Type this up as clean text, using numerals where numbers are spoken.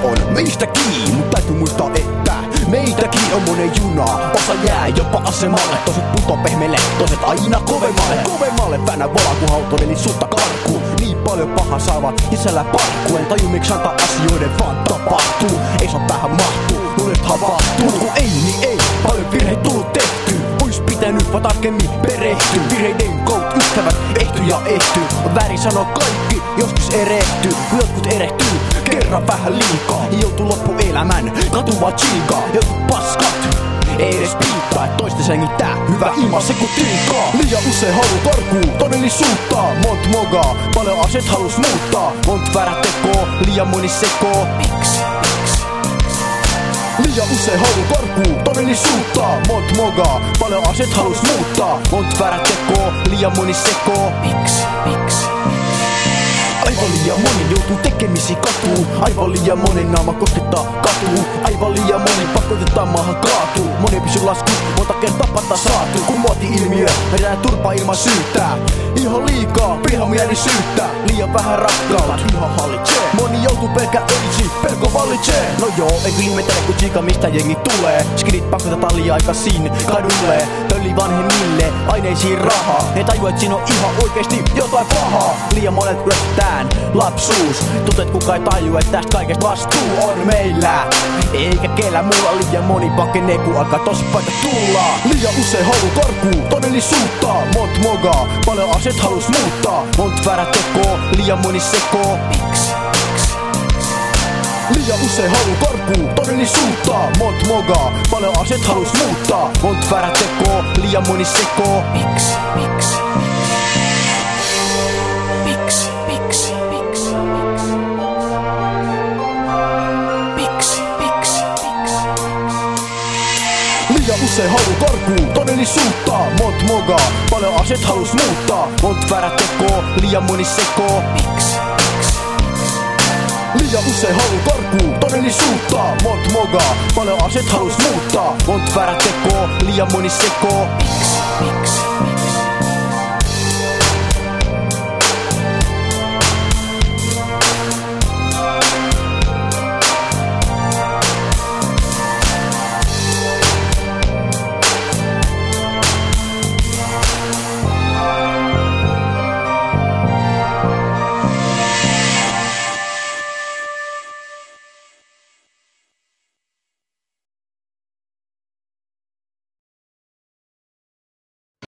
on meistäkin, mut täytyy muistaa, että meitäkin on monen junaa. Osa jää jopa asemalle, toiset puto pehmeelle, toiset aina kovemmalle. Kovemmalle väännä valakuhauton eli sutta karkuun. Niin paljon pahaa saavat sisällä parkku. En taju miksi antaa asioiden vaan tapahtuu. Ei saa päähän mahtuu, nuoret havahtuu. Kun ei niin ei, paljon virheitä tullut tehty. Ois pitänyt vaan tarkemmin perehtyä. Virheiden kout ystävät ehty ja ehty. On väärin sanoa kaikki, joskus erehtyy. Kun jotkut erehtyy, kerran vähän liikaa. Joutuu loppuelämän katuva chiikaa. Jotkut paskat ei edes piittaa, et toista sengittää. Hyvä ilma se kun tiikaa. Liian usein halu karkuu todellisuutta. Mont mogaa, paljon asiat halus muuttaa. Mont väärä tekoo, liian moni sekoo. Miksi? Liian usein halu karkuu todellisuutta. Mont mogaa, paljon asiat halus muuttaa. Mont väärä tekoo, liian moni sekoo. Miksi? Aivan liian moni joutuu tekemisiin katuu. Aivan liian monen naama koskettaa katuu. Aivan liian moni pakotetaan maahan kaatuu. Moni pysy laskus, monta kertaa patta saatu. Kun muoti-ilmiö vedetään turpaa ilman syytää. Ihan liikaa, vihamieli syyttää. Liian vähän rakkautta, ihan hallitsee. Moni joutuu pelkkä öisi, pelko vallitsee. No joo, ei ihmetele kun chiika mistä jengi tulee. Skidit pakotetaan liian aikaisin kadulle. Tölli vanhemmille, aineisiin rahaa. Ne tajuu et siinä on ihan oikeesti jotain pahaa. Liian monet ryöstetään lapsuus. Tunteet kukaan ei tajuu, et tästä kaikesta vastuu on meillä. Eikä kellä muulla liian moni pakenee kun alkaa tosi paikka tulla. Liian usein halu karkuu todellisuutta. Mont mogaa, paljon asiat halus muuttaa. Mont väärä tekoo, liian moni sekoo. Miksi? Liian usein halu karkuu todellisuutta. Mont mogaa, paljon asiat halus muuttaa. Mont väärä tekoo, liian moni sekoo. Miksi? Liian usein halu karkuu todellisuutta. Mont mogaa, paljon asiat halus muuttaa. Mont väärä tekoo, liian moni sekoo. Miksi? Liian usein halu karkuu todellisuutta. Mont mogaa, paljon asiat halus muuttaa. Mont väärä tekoo, liian moni sekoo. Miksi?